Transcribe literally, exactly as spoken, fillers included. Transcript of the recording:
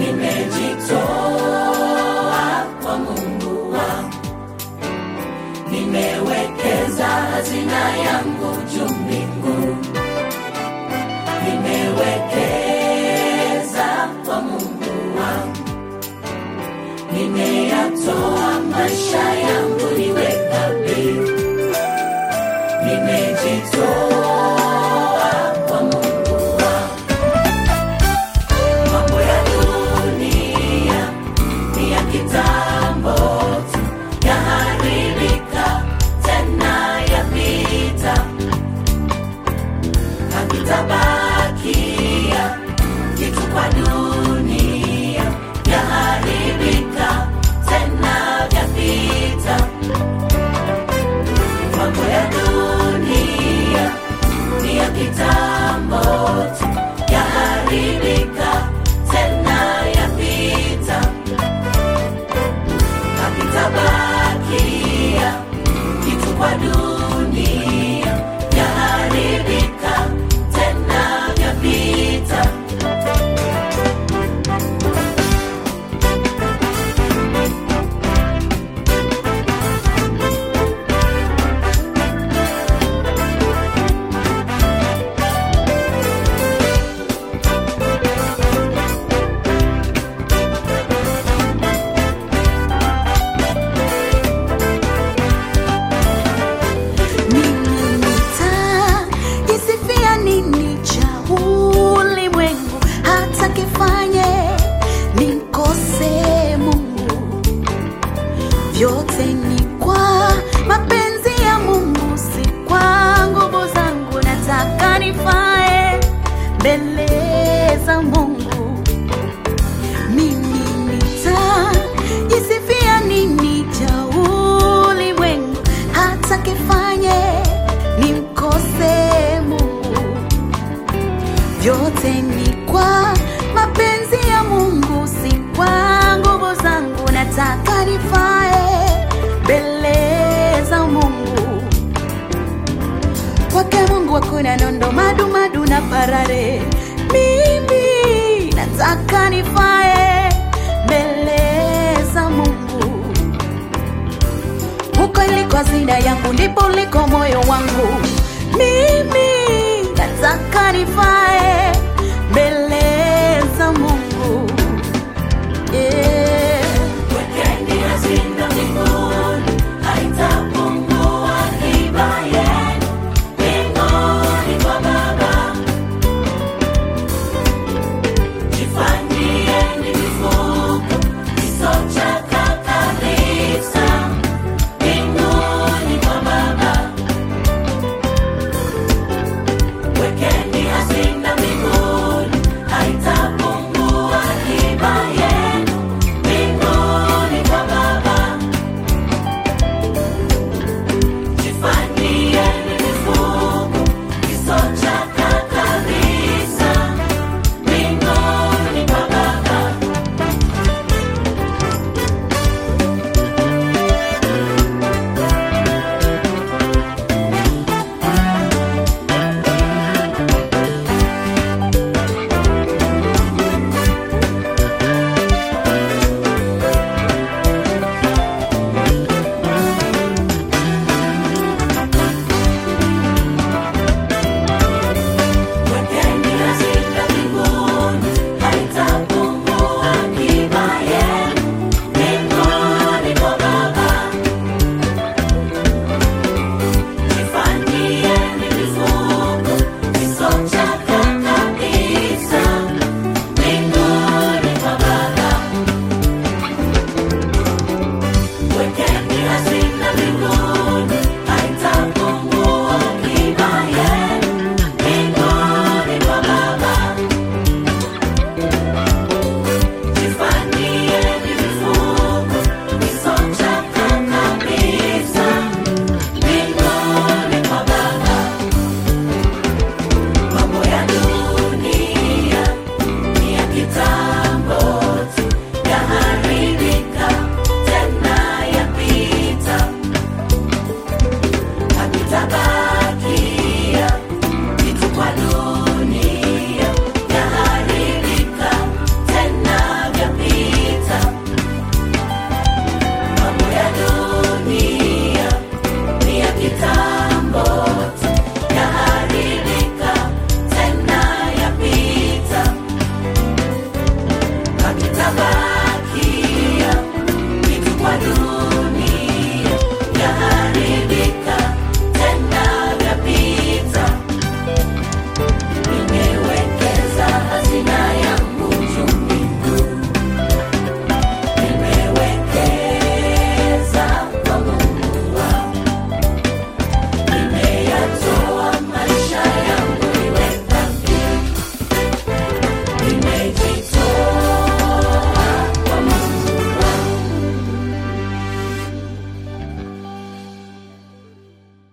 nimejitoa kwa Mungu wangu, nimewekeza hazina yangu juu mbinguni, nimewekeza kwa Mungu wangu, nimeyatoa maisha yangu niwe dhabihu, nimejitoa kwa Mungu wangu. Mambo ya dunia ni ya kitambo tu, yaharibika tena yapita, hakitabakia kitu kwa dunia, yaharibika tena yapita. Mambo ya dunia ni ya kitambo tu, yaharibika tena yapita, hakitabakia kitu kwa dunia, yaharibika tena yapita. Yote ni kwa mapenzi ya Mungu, si kwa nguvu zangu. Nataka nifae mbele za Mungu. Mimi nitajisifia nini cha ulimwengu, hata kifanye nimkose Mungu. Yote ni kwa mapenzi ya Mungu, si kwa nguvu zangu. Nataka nifae mbele za Mungu. Kwake Mungu hakuna nondo, madu madu na parare. Mimi nataka nifae mbele za Mungu. Huko iliko hazina yangu, ndipo uliko moyo wangu. Mimi nataka nifae mbele za Mungu.